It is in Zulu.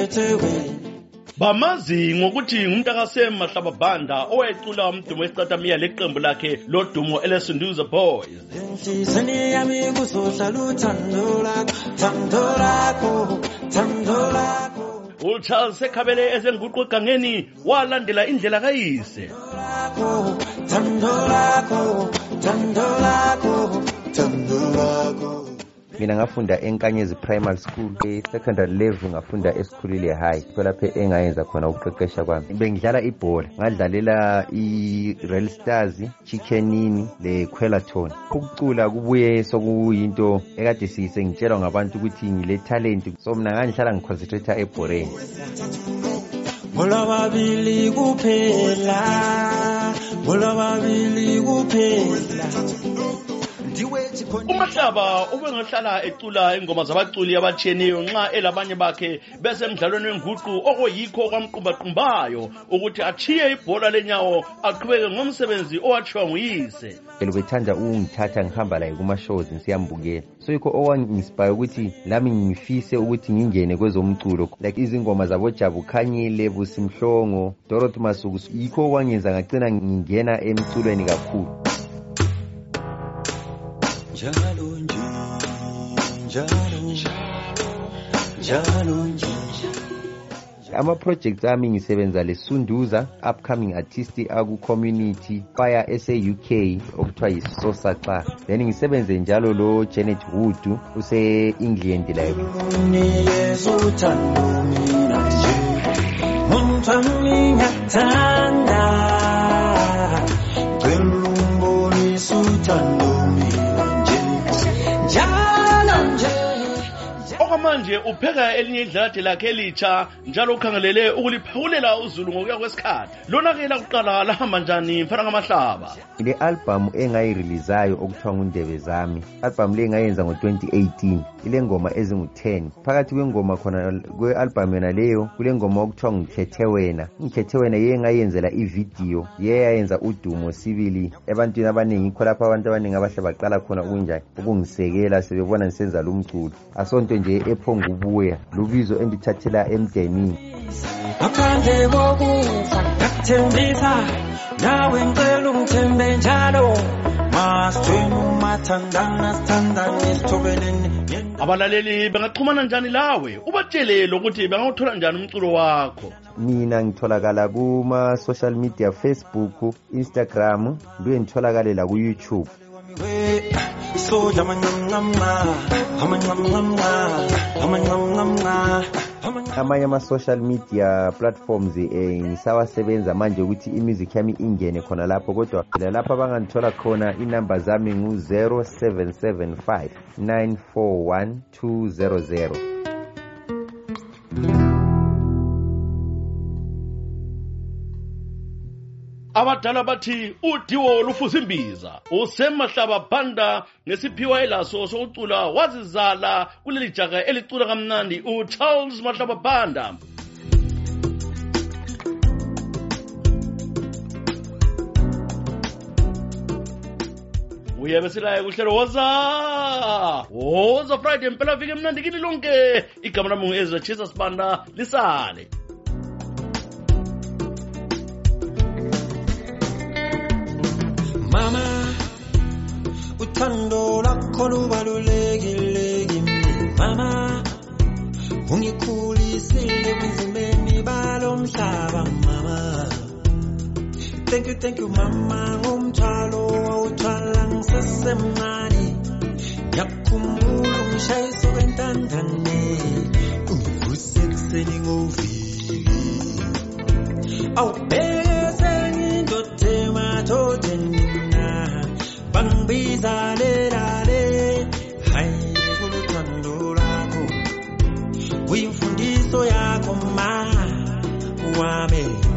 Bamazi ngokuthi ngumntakase Mahlababanda owayecula umdumo wesiqathamiya leqembu lakhe lodumo elesunduza boys. uCharles Sekhabele esenguqu egangeni walandela indlela kayise. Mina ngafunda eNkanyezi Primary School, secondary level ngafunda eSkhulile High. Lapho engayenza khona ukuqeqesha kwami. Bengidlala ibhola, ngadlalela iReal Stars, Chickenini leQuellaton. Ukucula kubuye sokuyinto ekade sengitshelwa ngabantu ukuthi ngile talent. So mina ngangihlala ngiconcentrate ebholeni. Ngolababili kuphela. uMahlaba ubengahlala ecula ingoma zabaculi abatshiyeneyo nxa elabanye bakhe bese emdlalweni wenguqu okuyikho kwamqumbaqumbayo ukuthi achiye ibhola lenyawo aqhubeke ngomsebenzi owatshiwa nguyise. Bethanda ungithatha ngihamba laye kuma shows siyambukela. So yikho okwanginspire ukuthi lami ngifise ukuthi ngingene kwezomculo, like izingoma zabo Jabu Khanyile, Busimhlongo, Dorothy Masuku. Yikho okwangenza ngagcina ngingena emculweni kakhulu. Ama projects ami ngisebenza leSunduza upcoming artist aku community fire SA UK okuthiwa yiSosaxa. Then ngisebenze njalo lo Janet Wood use England live. Manje upheka elinye idlati lakhe elitsha njalo ukhangelele ukuliphawulela uZulu ngokuya kwesikhathi. Lona ke lakuqala lahamba njani mfana kaMahlaba? Le album engayireleasayo okuthiwa ngundebe zami. Album le ngayenza ngo2018. Ile ngoma ezingu10. Phakathi kwengoma khona kwealbum yona leyo kule ngoma okuthiwa ngikhethe wena. Ngikhethe wena yengayenzela ivideo. Yeyayenza udumo sibili. Ebantwini abaningi khona lapha abantu abaningi abahle baqala khona kunjani ukungisekela sebebona ngisenza lo mculo. Asonto nje ephonga ubuya lubizo endithathela emdenini. Akande bokufa ngathembisa nawe ngicela ungithembe njalo. Masithwenu mathandana sithandane sithobeleni. Abalaleli bengaxhumana njani lawe? Ubatshele lokuthi bengawuthola njani umculo wakho. Mina ngitholakala kuma social media, Facebook, Instagram, ngibuye ngitholakale la ku YouTube. So amanye ama social media platforms ngisawasebenza manje ukuthi imusic yami ingene khona lapho, kodwa lapha abangangithola khona inamba zami ngu0775 941 200. Abadala bathi udiwo lufuza imbiza. uSemahlababanda ngesiphiwa elaso sokucula wazizala kuleli jaga elicula kamnandi uCharles Mahlababanda. Uyabesilaye kuhlelo woza Friday impela viki mnandi kini lonke. Igama lami nguEzra Chisa Sibanda lisale. Mama, uthando lakho lubalulekile kimi. Mama, ungikhulisile ubuvumeni balomhlaba mama. Thank you mama, ngomthwalo wawuthwala ngisesemncane. Ngiyakhumbula umshayiso wentandane, ungivuse ekuseni ngovili. Awubheke ngindode madoda nina, bangibiza lelale. Hayi kuluthando lakho, uyimfundiso yakho ma wami.